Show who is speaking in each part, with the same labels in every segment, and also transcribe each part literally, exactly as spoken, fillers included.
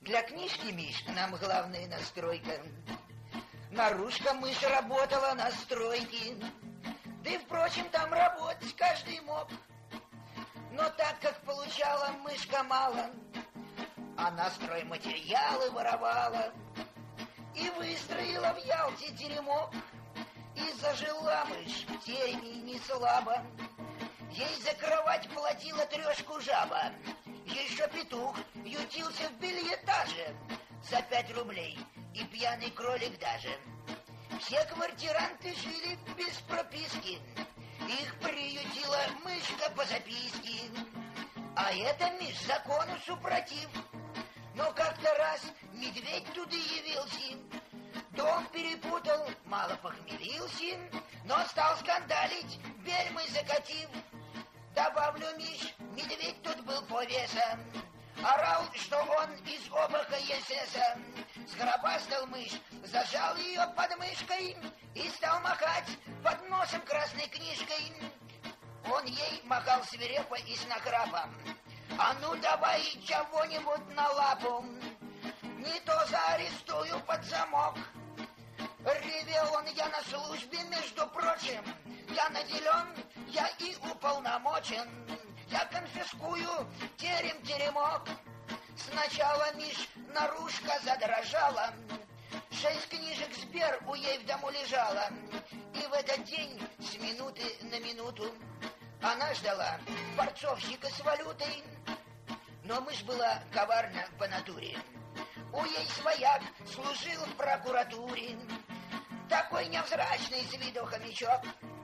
Speaker 1: Для книжки, Миш, нам главная настройка. Нарушка мышь работала на стройке. Да и, впрочем, там работать каждый мог. Но так как получала мышка мало, она стройматериалы воровала и выстроила в Ялте теремок. И зажила мышь в тереме не слабо. Ей за кровать платила трешку жаба. Еще петух ютился в бельетаже за пять рублей, и пьяный кролик даже. Все квартиранты жили без прописки. Их приютила мышка по записке. А это, Миш, закону супротив. Но как-то раз медведь туда явился. Дом перепутал, мало похмелился, но стал скандалить, бельмой закатив. Добавлю, Миш, медведь тут был по весам. Орал, что он из обаха эсэса. Сгробастал мышь, зажал ее под мышкой и стал махать под носом красной книжкой. Он ей махал свирепо и с нахрапом. А ну давай чего-нибудь на лапу, не то заарестую под замок. Ревел он: я на службе, между прочим, я наделен, я и уполномочен, я конфискую терем-теремок. Сначала, Миш, наружка задрожала, шесть книжек Сбер у ей в дому лежала. И в этот день с минуты на минуту она ждала борцовщика с валютой. Но мышь была коварна по натуре. У ей свояк служил в прокуратуре. Такой невзрачный с виду хомячок.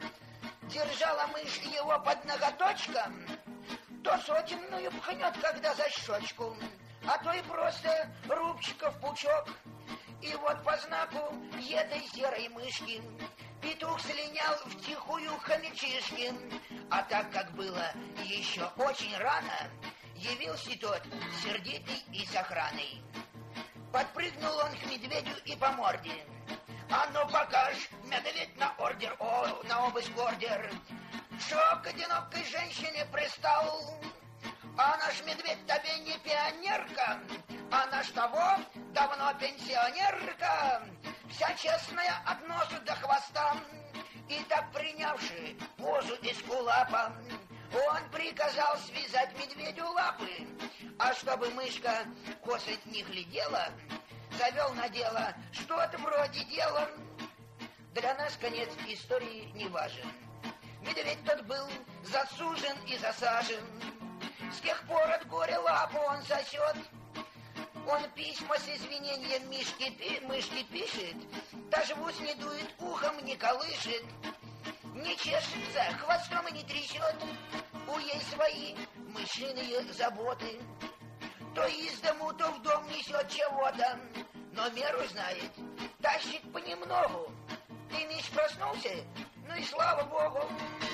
Speaker 1: Держала мышь его под ноготочком, то сотенную пхнет, когда за щечку, а то и просто рубчиков пучок. И вот по знаку этой серой мышки петух слинял втихую хомячишки. А так как было еще очень рано, явился тот сердитый и с охраной. Подпрыгнул он к медведю и по морде. А ну покажь, медведь, на ордер, о, на обыск ордер. Шо к одинокой женщине пристал? А наш медведь тебе не пионерка, а наш того давно пенсионерка, вся честная от носу до хвоста. И так принявши позу эскулапа, он приказал связать медведю лапы. А чтобы мышка косать не глядела, завел на дело что-то вроде дела. Для нас конец истории не важен. Медведь тот был засужен и засажен. С тех пор от горя лапу он сосет. Он письма с извинением Мишке пи, мышке пишет, даже в ус не дует, ухом не колышет, не чешется, хвостом и не трясет. У ей свои мышиные заботы. То из дому, то в дом несет чего-то, но меру знает, тащит понемногу. Ты, Миш, проснулся? Ну и слава богу.